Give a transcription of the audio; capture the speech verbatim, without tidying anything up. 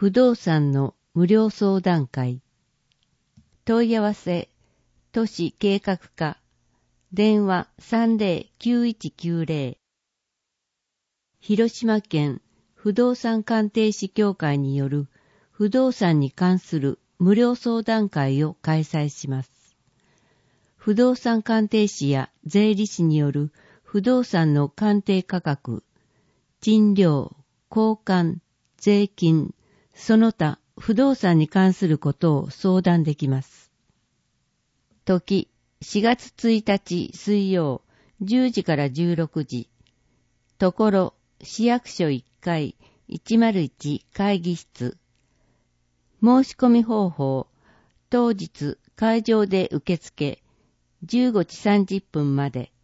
不動産の無料相談会。問い合わせ、都市計画課、電話 さんぜろきゅういちきゅうぜろ。広島県不動産鑑定士協会による不動産に関する無料相談会を開催します。不動産鑑定士や税理士による不動産の鑑定価格、賃料、交換、税金、その他不動産に関することを相談できます。時、しがつついたち水曜じゅうじからじゅうろくじ。ところ、市役所いっかいいちまるいち会議室。申し込み方法、当日会場で受付、じゅうごじさんじゅっぷんまで。